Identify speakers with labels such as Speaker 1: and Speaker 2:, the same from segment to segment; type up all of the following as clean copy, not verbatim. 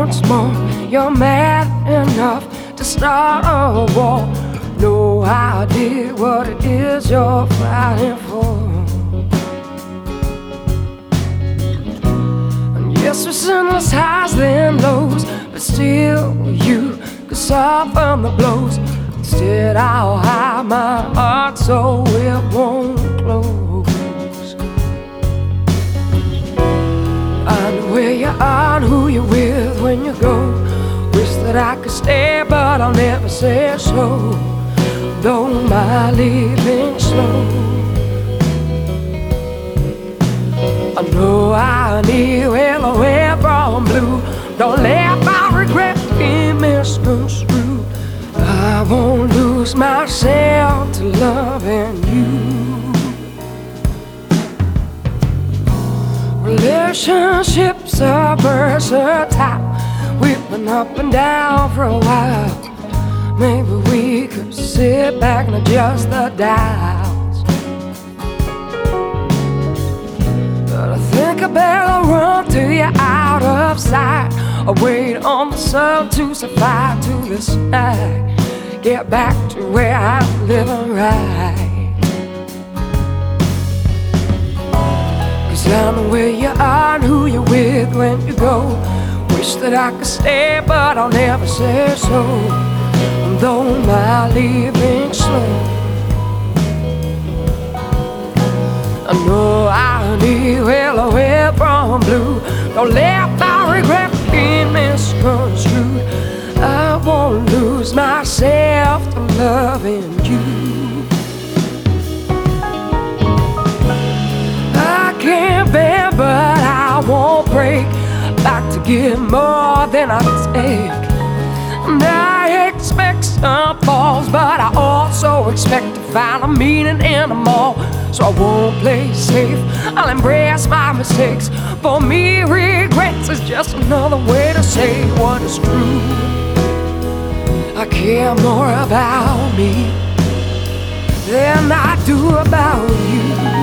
Speaker 1: once more you're mad enough to start a war. No idea what it is you're fighting for. And yes, there's endless highs and lows, but still you could soften the blows. Instead I'll hide my heart so it won't close. I know where you are and who you're with when you go. Wish that I could stay, but I'll never say so, though my leaving slow. I know I need well away from blue. Don't let my regret be misconstrued. I won't lose myself to loving you. Relationships are versatile. We've been up and down for a while. Maybe we could sit back and adjust the dials. But I think I better run till you're out of sight, or wait on the sun to survive to this night. Get back to where I'm living right. 'Cause I know where you are and who you're with when you go. Wish that I could stay, but I'll never say so, though my leaving slow. I know I need well away from blue. Don't let my regret be misconstrued. I won't lose myself to loving you. I can't bend, but I won't break. Back to give more than I take. And I expect some falls, but I also expect to find a meaning in them all. So I won't play safe, I'll embrace my mistakes. For me, regrets is just another way to say what is true. I care more about me than I do about you.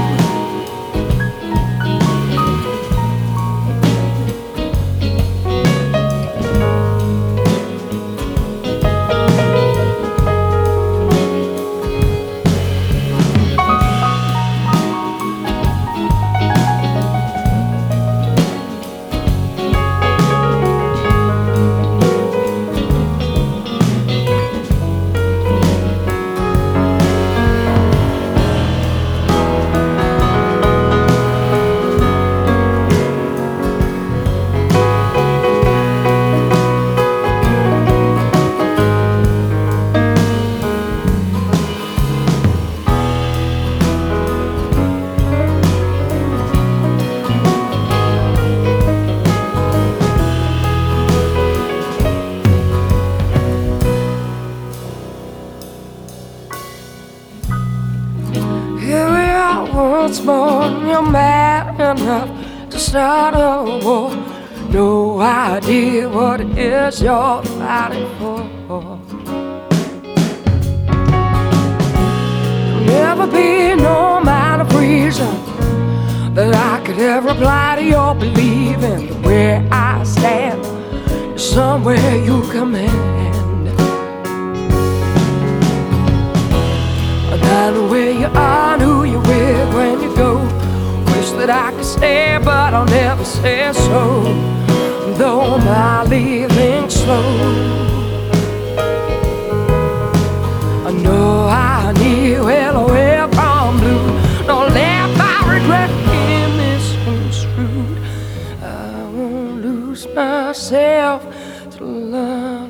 Speaker 1: Here we are once more, you're mad enough to start a war. No idea what it is you're fighting for. There'll never be no amount of reason that I could ever apply to your believing that where I stand is somewhere you command. I know where you are and who you're with when you go. Wish that I could stay, but I'll never say so, though my leaving slow. I know I need well away from blue. Don't let my regret be misconstrued. I won't lose myself to love.